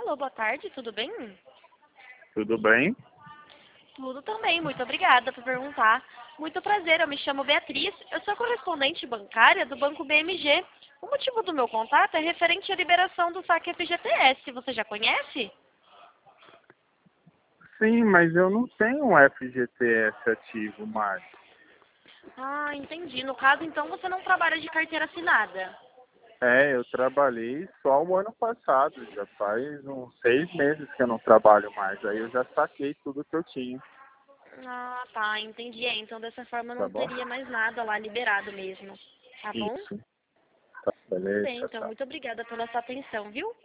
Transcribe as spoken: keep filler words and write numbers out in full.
Alô, boa tarde, tudo bem? Tudo bem? Tudo também, muito obrigada por perguntar. Muito prazer, eu me chamo Beatriz, eu sou correspondente bancária do Banco B M G. O motivo do meu contato é referente à liberação do saque F G T S, você já conhece? Sim, mas eu não tenho um F G T S ativo mais. Ah, entendi. No caso, então, você não trabalha de carteira assinada. É, eu trabalhei só o ano passado, já faz uns seis meses que eu não trabalho mais. Aí eu já saquei tudo que eu tinha, Ah, tá, entendi. É, então, dessa forma, tá não bom? teria mais nada lá liberado mesmo. Tá bom? Isso. Tá, Tudo beleza, bem, tchau, então, tchau. muito obrigada pela sua atenção, viu?